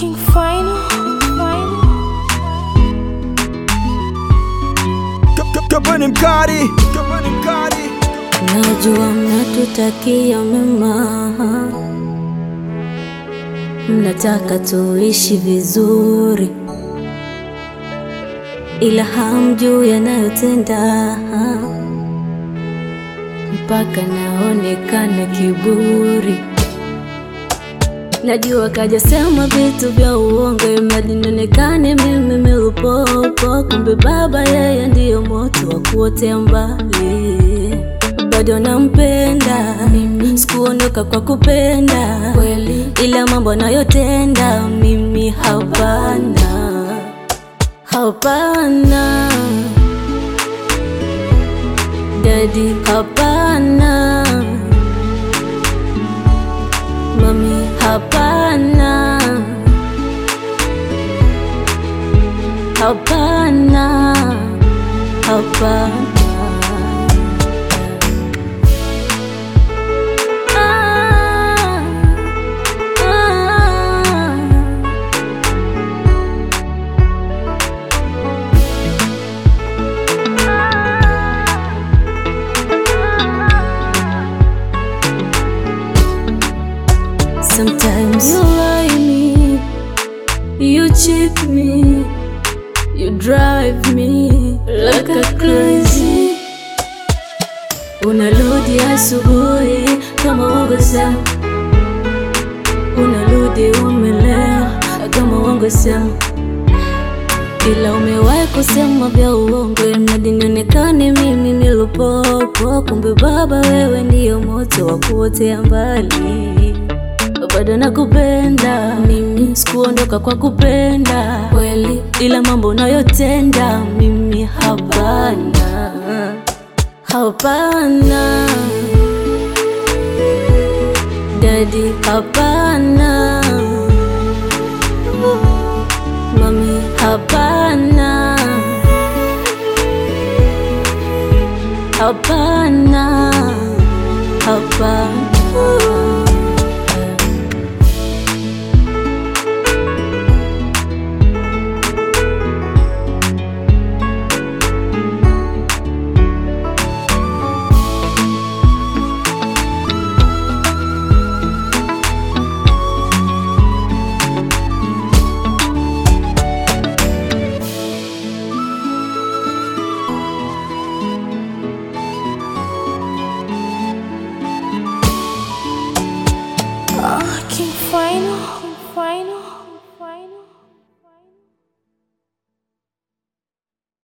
King Final. Kabani mkari. Najua mnatutakia mema, mnataka tuishi vizuri, ila hamjui yanayotenda, mpaka naonekana kiburi. Najua kaja sema vitu vya uongo ili nionekane mimi milupopo, kumbe baba yeye ndiyo moto wa kuotea mbali. Bado nampenda mimi, sikuondoka kwa kupenda kweli, ila mambo nayotenda mimi hapana, hapana daddy, hapana mami, hapana, hapana, hapana. Sometimes you lie me, you cheat me, you drive me like a crazy. Unarudi asubuhi kama wangosema, unarudi umelewa kama wangosema, ila umewahi kusema vya uongo ili nionekane mimi milupopo, kumbe baba wewe ndiyo moto wa kuotea mbali. Bado nakupenda mimi, sikuondoka kwa kupenda kweli, ila mambo nayotenda mimi hapana, hapana daddy, hapana.